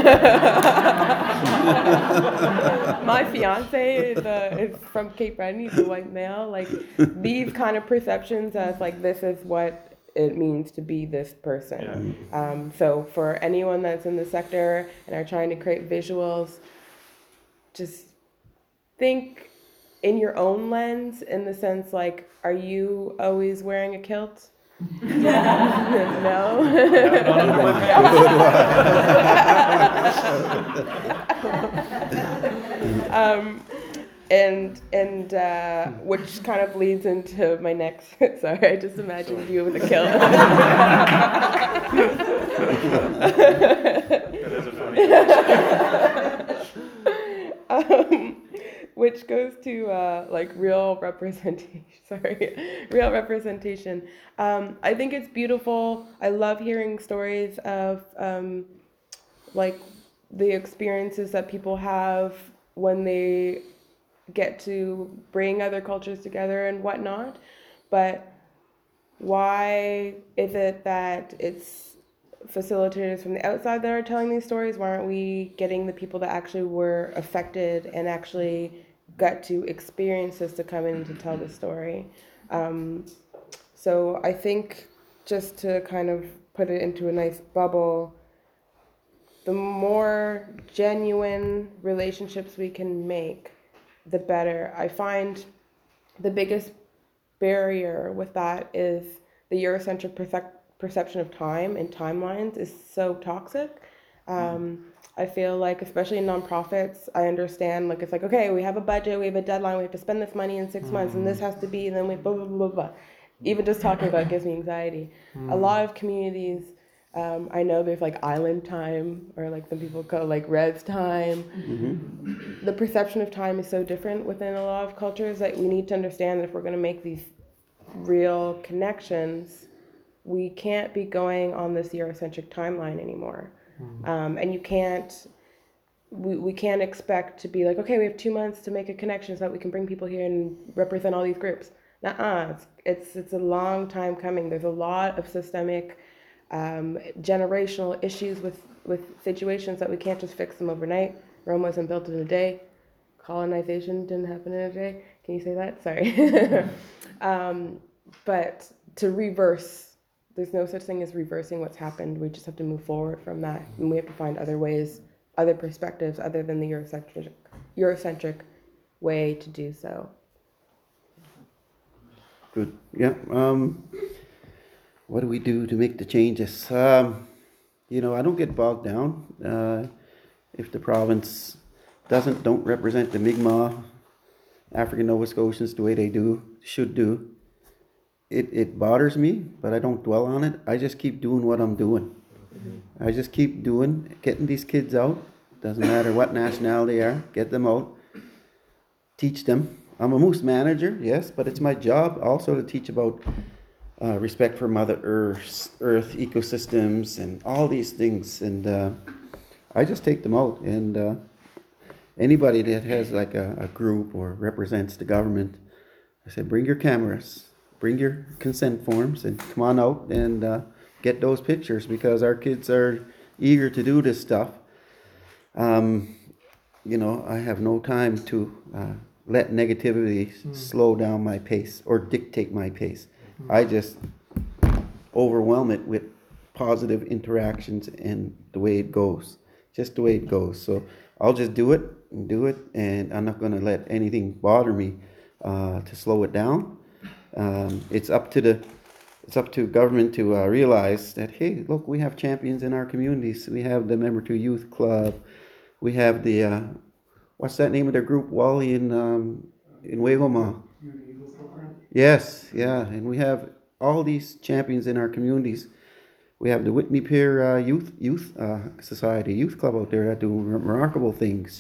my fiance is, uh, is from Cape Breton. He's a white male. Like, these kind of perceptions as like, this is what it means to be this person. Yeah. Um, so for anyone that's in the sector and are trying to create visuals, just think in your own lens, in the sense like, are you always wearing a kilt? No. um, and and uh, which kind of leads into my next. Sorry, I just imagined you with a kilt. That is a funny. um, which goes to uh, like real representation. Sorry, real representation. Um, I think it's beautiful. I love hearing stories of um, like the experiences that people have when they get to bring other cultures together and whatnot. But why is it that it's facilitators from the outside that are telling these stories? Why aren't we getting the people that actually were affected and actually got to experience this to come in to tell the story? Um, so I think, just to kind of put it into a nice bubble, the more genuine relationships we can make, the better. I find the biggest barrier with that is the Eurocentric percep- perception of time and timelines is so toxic. Um, I feel like, especially in nonprofits, I understand, like, it's like, okay, we have a budget, we have a deadline, we have to spend this money in six months, and this has to be, and then we blah, blah, blah, blah. Even just talking about it gives me anxiety. A lot of communities, um, I know there's like island time, or like some people call like Red's time. Mm-hmm. The perception of time is so different within a lot of cultures that we need to understand that if we're going to make these real connections, we can't be going on this Eurocentric timeline anymore. Um, and you can't, we, we can't expect to be like, okay, we have two months to make a connection so that we can bring people here and represent all these groups. Nuh-uh, it's, it's, it's a long time coming. There's a lot of systemic, um, generational issues with, with situations that we can't just fix them overnight. Rome wasn't built in a day. Colonization didn't happen in a day. Can you say that? Sorry. um, but to reverse, there's no such thing as reversing what's happened. We just have to move forward from that. And we have to find other ways, other perspectives other than the Eurocentric, Eurocentric way to do so. Good. Yeah. Um, what do we do to make the changes? Um, you know, I don't get bogged down. Uh, if the province doesn't, don't represent the Mi'kmaq, African Nova Scotians the way they do, should do, It, it bothers me, but I don't dwell on it. I just keep doing what I'm doing. I just keep doing, getting these kids out. Doesn't matter what nationality they are, get them out. Teach them. I'm a moose manager, yes, but it's my job also to teach about uh, respect for Mother Earth, Earth ecosystems, and all these things. And uh, I just take them out. And uh, anybody that has like a, a group or represents the government, I say, bring your cameras. Bring your consent forms and come on out and uh, get those pictures because our kids are eager to do this stuff. Um, you know, I have no time to uh, let negativity mm. slow down my pace or dictate my pace. Mm. I just overwhelm it with positive interactions and the way it goes, just the way it goes. So I'll just do it and do it, and I'm not going to let anything bother me uh, to slow it down. Um, it's up to the, it's up to government to uh, realize that, hey, look, we have champions in our communities. We have the Member Two Youth Club. We have the, uh, what's that name of their group? Wally in um, in Wegoma. Yes, yeah, and we have all these champions in our communities. We have the Whitney Pier uh, Youth Youth uh, Society, Youth Club out there that do remarkable things.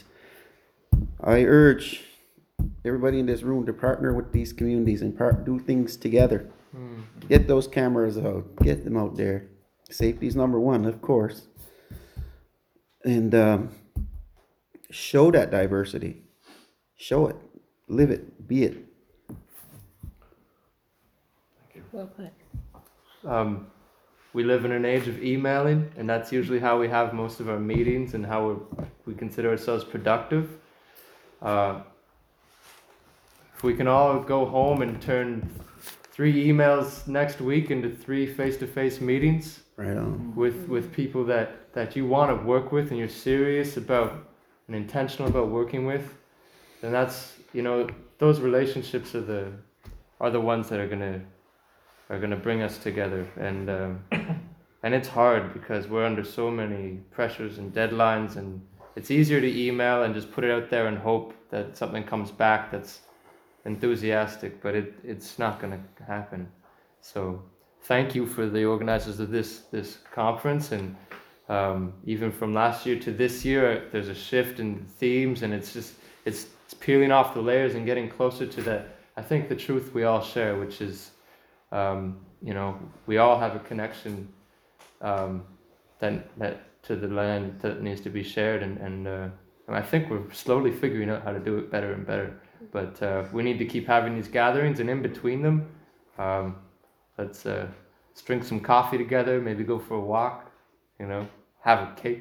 I urge everybody in this room to partner with these communities and part, do things together. Mm. Get those cameras out. Get them out there. Safety's number one, of course. And um, show that diversity. Show it. Live it. Be it. Well put. Um, we live in an age of emailing, and that's usually how we have most of our meetings and how we're, we consider ourselves productive. Uh, If we can all go home and turn three emails next week into three face-to-face meetings right on. with with people that, that you want to work with and you're serious about and intentional about working with, then that's, you know, those relationships are the are the ones that are gonna are gonna bring us together. And um, and it's hard because we're under so many pressures and deadlines, and it's easier to email and just put it out there and hope that something comes back that's enthusiastic, but it, it's not going to happen. So thank you for the organizers of this this conference, and um, even from last year to this year, there's a shift in themes, and it's just it's, it's peeling off the layers and getting closer to that. I think the truth we all share, which is, um, you know, we all have a connection um, that that to the land that needs to be shared, and and, uh, and I think we're slowly figuring out how to do it better and better. But uh, we need to keep having these gatherings, and in between them, um, let's, uh, let's drink some coffee together, maybe go for a walk, you know, have a cake.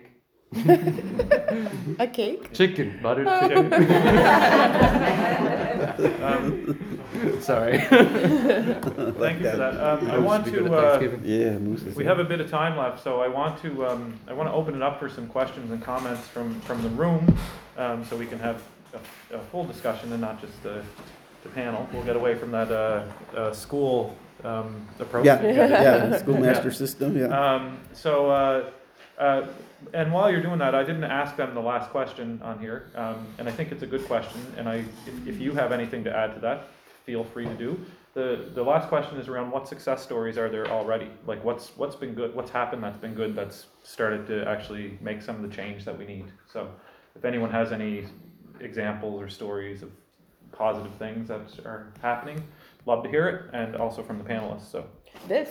A cake? Chicken, buttered chicken. um, Sorry. Thank you for that. Um, I want Be good to, at uh, Thanksgiving. Yeah, moose is. we have a bit of time left, so I want to, um, I want to open it up for some questions and comments from, from the room, um, so we can have a, a full discussion and not just the, the panel. We'll get away from that, uh, uh, school, um, approach. Yeah, yeah, schoolmaster system, yeah. Um, so, uh, uh, and while you're doing that, I didn't ask them the last question on here, um, and I think it's a good question, and I, if, if you have anything to add to that, feel free to do. The, the last question is around what success stories are there already? Like what's, what's been good, what's happened that's been good, that's started to actually make some of the change that we need. So if anyone has any examples or stories of positive things that are happening, love to hear it, and also from the panelists, so. This.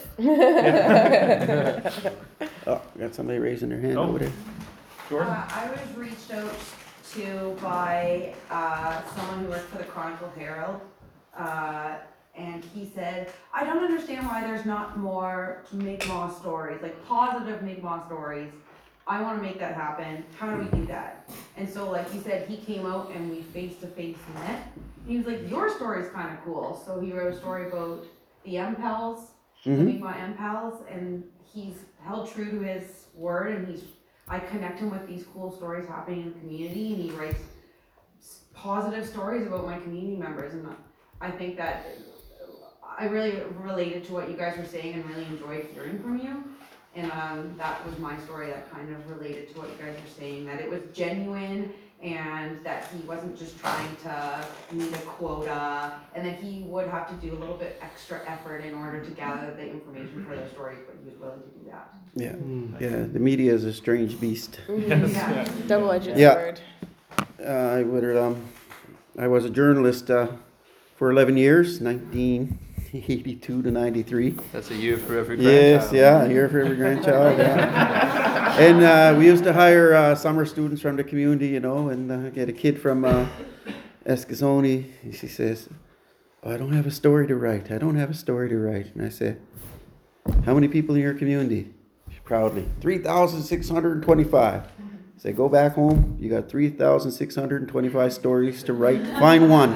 Oh, got somebody raising their hand Oh. over there. Jordan? Uh, I was reached out to by uh, someone who worked for the Chronicle Herald, uh, and he said, I don't understand why there's not more Mi'kmaq stories, like positive Mi'kmaq stories. I want to make that happen. How do we do that? And so, like he said, he came out and we face to face met. He was like, your story's kind of cool. So he wrote a story about the M P E Ls, the Mhm. Mi'kmaq M P E Ls, and he's held true to his word, and he's I connect him with these cool stories happening in the community, and he writes s- positive stories about my community members, and I think that I really related to what you guys were saying and really enjoyed hearing from you. And um, that was my story that kind of related to what you guys were saying, that it was genuine and that he wasn't just trying to meet a quota, and that he would have to do a little bit extra effort in order to gather the information for their stories, but he was willing to do that. Yeah, Mm. yeah, the media is a strange beast. Yes, Yeah. yeah. Double-edged Yeah. sword. Uh, I would, um, I was a journalist uh, for eleven years, nineteen eighty-two to ninety-three. That's a year for every Yes, grandchild. yeah, here for every grandchild. Yeah. And uh, we used to hire uh, summer students from the community, you know, and uh, get a kid from uh, Eskasoni. And she says, oh, I don't have a story to write. I don't have a story to write. And I said, how many people in your community? She proudly, three thousand six hundred twenty-five. I say, go back home. You got three thousand six hundred twenty-five stories to write. Find one.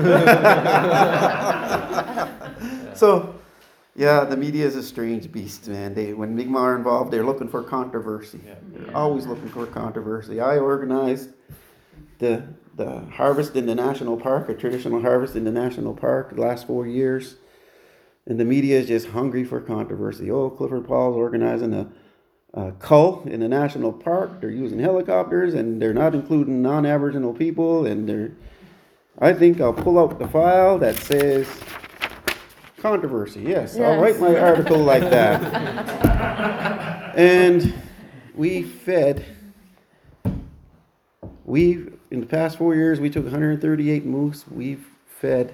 So, yeah, the media is a strange beast, man. They, when Mi'kmaq are involved, they're looking for controversy. Yeah. They're always looking for controversy. I organized the the harvest in the national park, a traditional harvest in the national park, the last four years. And the media is just hungry for controversy. Oh, Clifford Paul's organizing a, a cull in the national park. They're using helicopters, and they're not including non-Aboriginal people. And they're, I think I'll pull out the file that says controversy. Yes, I'll write Yes. my article like that. And we fed, we, in the past four years, we took one hundred thirty-eight moose. We've fed,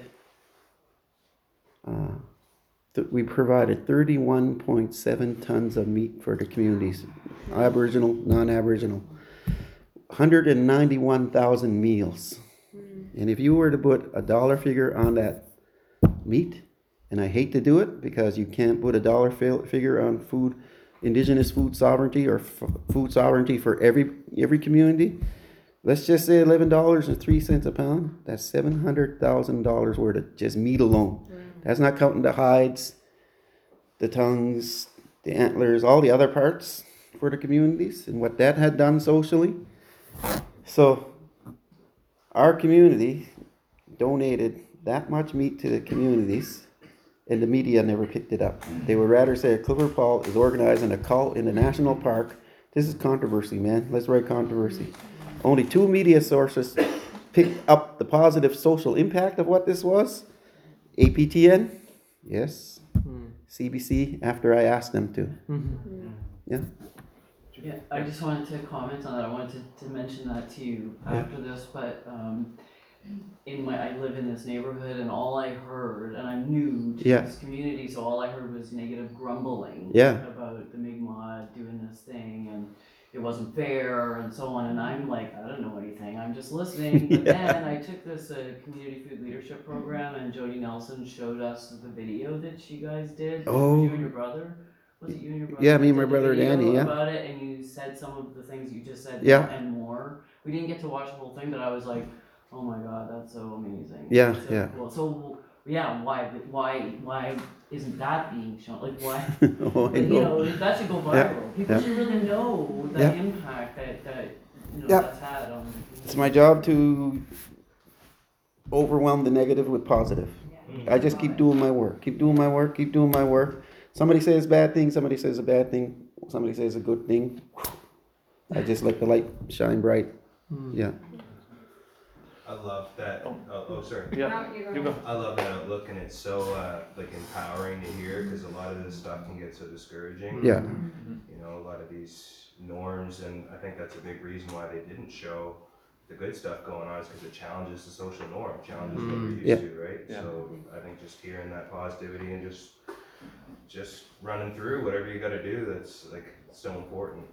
uh, th- we provided thirty-one point seven tons of meat for the communities, Aboriginal, non-Aboriginal. one hundred ninety-one thousand meals. And if you were to put a dollar figure on that meat, and I hate to do it because you can't put a dollar fi- figure on food, indigenous food sovereignty or f- food sovereignty for every every community. Let's just say eleven dollars and three cents a pound. That's seven hundred thousand dollars worth of just meat alone. That's not counting the hides, the tongues, the antlers, all the other parts for the communities and what that had done socially. So our community donated that much meat to the communities, and the media never picked it up. They would rather say Clifford Paul is organizing a cult in the national park. This is controversy, man. Let's write controversy. Only two media sources picked up the positive social impact of what this was. A P T N, yes. C B C, after I asked them to. Yeah. Yeah, I just wanted to comment on that. I wanted to, to mention that to you after this, but um, in my I live in this neighborhood, and all I heard, and I'm new to Yeah. this community, so all I heard was negative grumbling Yeah. about the Mi'kmaq doing this thing, and it wasn't fair, and so on. And I'm like, I don't know anything. I'm just listening. But Yeah. then I took this uh, community food leadership program, and Jody Nelson showed us the video that you guys did. Oh. You and your brother. Was it you and your brother? Yeah, me and that my did brother a video Danny, yeah. About it, and you said some of the things you just said. Yeah. And more. We didn't get to watch the whole thing, but I was like, oh my god, that's so amazing. Yeah, That's so yeah. Cool. So yeah, why, why, why isn't that being shown? Like, why? Oh, I You know. know, that should go Yeah, viral. People yeah. should really know the Yeah. impact that, that, you know, Yeah. that's had on the community. It's my job to overwhelm the negative with positive. I just keep doing my work, keep doing my work, keep doing my work. Somebody says bad thing, somebody says a bad thing, somebody says a good thing. I just let the light shine bright. Yeah. I love that. Oh, oh sorry. Yeah, No, you go. you go. I love that outlook, and it's so uh, like empowering to hear because a lot of this stuff can get so discouraging. Yeah. You know, a lot of these norms, and I think that's a big reason why they didn't show the good stuff going on is because it challenges the social norm, challenges what we're used Yeah. to, right? Yeah. So I think just hearing that positivity and just just running through whatever you got to do, that's like so important.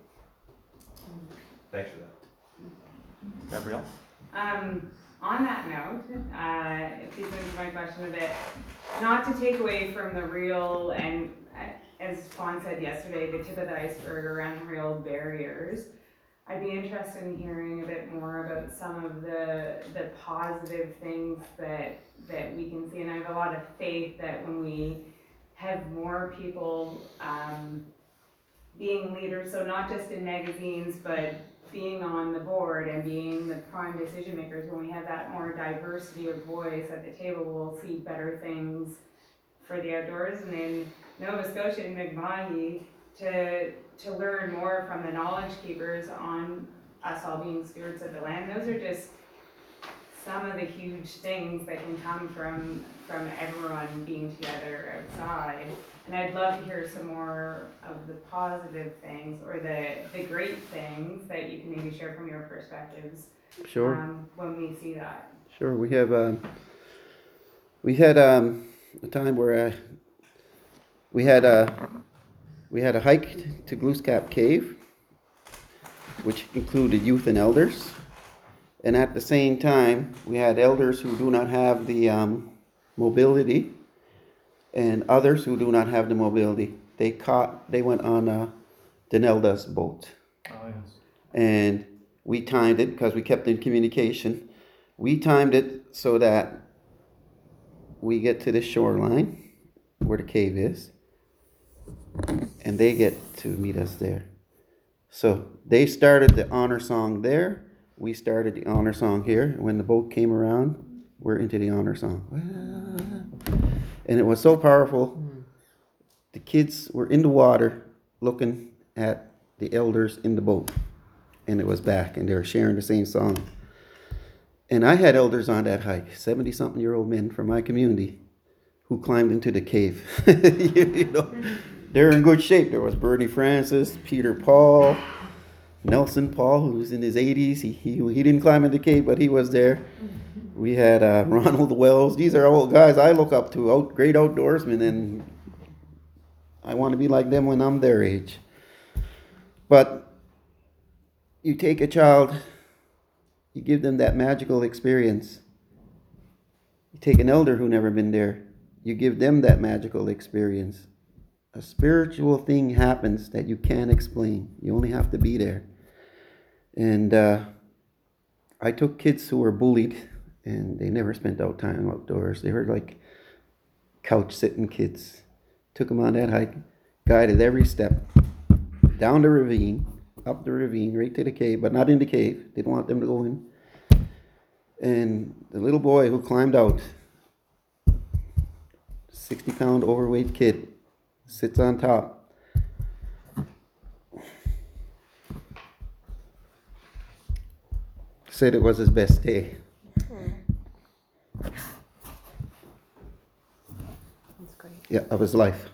Thanks for that. Gabrielle? Um, on that note, uh, it feeds into my question a bit, not to take away from the real, and uh, as Fawn said yesterday, the tip of the iceberg around real barriers. I'd be interested in hearing a bit more about some of the the positive things that that we can see, and I have a lot of faith that when we have more people um, being leaders, so not just in magazines, but being on the board and being the prime decision makers, when we have that more diversity of voice at the table, we'll see better things for the outdoors. And in Nova Scotia and Mi'kmahi, to to learn more from the knowledge keepers on us all being stewards of the land, those are just some of the huge things that can come from from everyone being together outside. And I'd love to hear some more of the positive things or the, the great things that you can maybe share from your perspectives Sure. um, when we see that. Sure. We have, um, we had um, a time where uh, we had a, we had a hike to Glooscap Cave, which included youth and elders. And at the same time, we had elders who do not have the um, mobility and others who do not have the mobility. They caught, they went on uh, Denelda's boat. Oh, yes. And we timed it because we kept in communication. We timed it so that we get to the shoreline where the cave is, and they get to meet us there. So they started the honor song there. We started the honor song here. When the boat came around, we're into the honor song. And it was so powerful. The kids were in the water looking at the elders in the boat. And it was back, and they were sharing the same song. And I had elders on that hike, seventy-something-year-old men from my community who climbed into the cave. you, you know, they're in good shape. There was Bernie Francis, Peter Paul, Nelson Paul, who was in his eighties. He, he, he didn't climb in the cave, but he was there. We had uh, Ronald Wells. These are old guys I look up to, out, great outdoorsmen, and I want to be like them when I'm their age. But you take a child, you give them that magical experience. You take an elder who never been there, you give them that magical experience. A spiritual thing happens that you can't explain. You only have to be there. And uh, I took kids who were bullied, and they never spent out time outdoors. They were like couch-sitting kids. Took them on that hike, guided every step, down the ravine, up the ravine, right to the cave, but not in the cave. Didn't want them to go in. And the little boy who climbed out, sixty-pound overweight kid, sits on top. Said it was his best day. That's great. Yeah, of his life.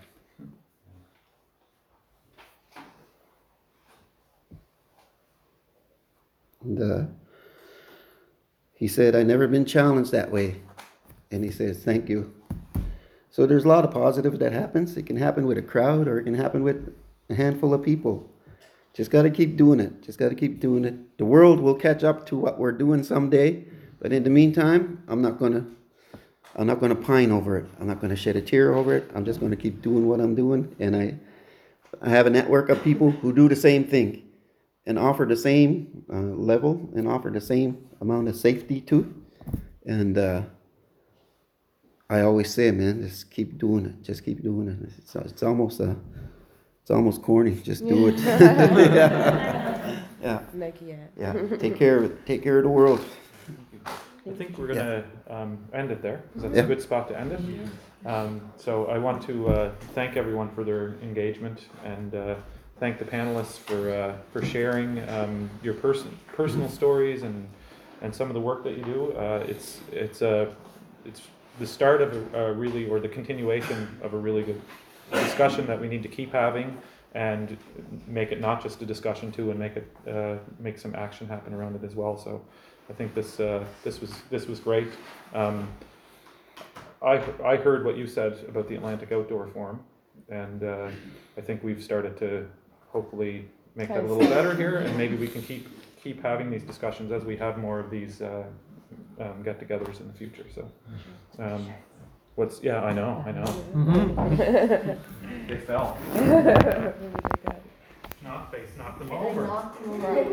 And uh, he said, "I never been challenged that way." And he says, "Thank you." So there's a lot of positive that happens. It can happen with a crowd, or it can happen with a handful of people. Just got to keep doing it. Just got to keep doing it. The world will catch up to what we're doing someday. But in the meantime, I'm not gonna, I'm not gonna pine over it. I'm not gonna shed a tear over it. I'm just gonna keep doing what I'm doing. And I, I have a network of people who do the same thing, and offer the same uh, level, and offer the same amount of safety too. And uh, I always say, man, just keep doing it. Just keep doing it. It's, it's almost a, it's almost corny. Just do it. yeah. yeah. Nike it. Yeah. Take care of it. Take care of the world. I think we're gonna um, end it there, because that's Yeah. a good spot to end it. Um, so I want to uh, thank everyone for their engagement, and uh, thank the panelists for uh, for sharing um, your person personal stories and and some of the work that you do. Uh, it's it's a it's the start of a, a really, or the continuation of a really good discussion that we need to keep having, and make it not just a discussion too, and make it uh, make some action happen around it as well. So I think this uh, this was this was great. Um, I I heard what you said about the Atlantic Outdoor Forum, and uh, I think we've started to hopefully make that a little better here, and maybe we can keep keep having these discussions as we have more of these uh, um, get-togethers in the future. So, um, what's yeah, I know, I know. They fell. Knock face knocked them over.